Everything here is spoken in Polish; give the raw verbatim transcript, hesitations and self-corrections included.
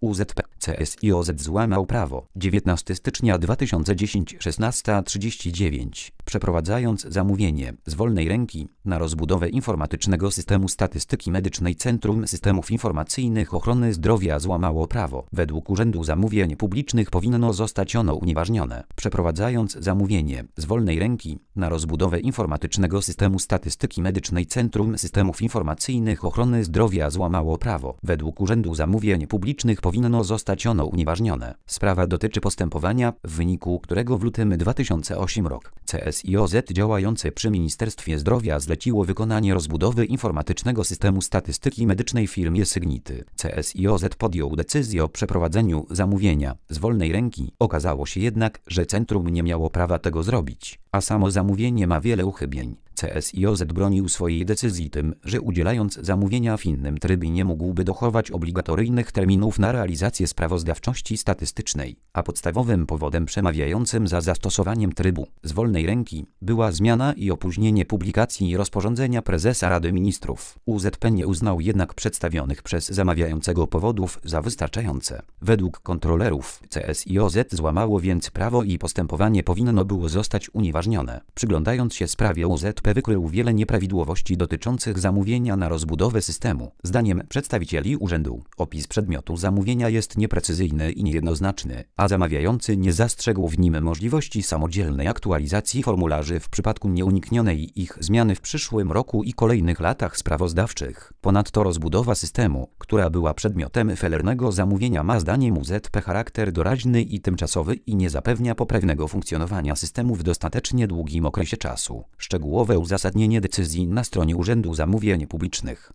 U Z P C S I O Z złamał prawo. dziewiętnastego stycznia dwa tysiące dziesiątego, szesnasta trzydzieści dziewięć. Przeprowadzając zamówienie z wolnej ręki na rozbudowę informatycznego systemu statystyki medycznej, Centrum Systemów Informacyjnych Ochrony Zdrowia złamało prawo. Według Urzędu Zamówień Publicznych powinno zostać ono unieważnione. Przeprowadzając zamówienie z wolnej ręki na rozbudowę informatycznego systemu statystyki medycznej, Centrum Systemów Informacyjnych Ochrony Zdrowia złamało prawo. Według Urzędu Zamówień Publicznych powinno zostać ono unieważnione. Sprawa dotyczy postępowania, w wyniku którego w lutym dwa tysiące ósmego roku C S I O Z działające przy Ministerstwie Zdrowia zleciło wykonanie rozbudowy informatycznego systemu statystyki medycznej firmie Sygnity. C S I O Z podjął decyzję o przeprowadzeniu zamówienia z wolnej ręki. Okazało się jednak, że centrum nie miało prawa tego zrobić, a samo zamówienie ma wiele uchybień. C S I O Z bronił swojej decyzji tym, że udzielając zamówienia w innym trybie nie mógłby dochować obligatoryjnych terminów na realizację sprawozdawczości statystycznej, a podstawowym powodem przemawiającym za zastosowaniem trybu z wolnej ręki była zmiana i opóźnienie publikacji rozporządzenia prezesa Rady Ministrów. U Z P nie uznał jednak przedstawionych przez zamawiającego powodów za wystarczające. Według kontrolerów C S I O Z złamało więc prawo i postępowanie powinno było zostać unieważnione. Przyglądając się sprawie, U Z P wykrył wiele nieprawidłowości dotyczących zamówienia na rozbudowę systemu. Zdaniem przedstawicieli urzędu opis przedmiotu zamówienia jest nieprecyzyjny i niejednoznaczny, a zamawiający nie zastrzegł w nim możliwości samodzielnej aktualizacji formularzy w przypadku nieuniknionej ich zmiany w przyszłym roku i kolejnych latach sprawozdawczych. Ponadto rozbudowa systemu, która była przedmiotem felernego zamówienia, ma zdaniem U Z P charakter doraźny i tymczasowy i nie zapewnia poprawnego funkcjonowania systemu w dostatecznie długim okresie czasu. Szczegółowe uzasadnienie decyzji na stronie Urzędu Zamówień Publicznych.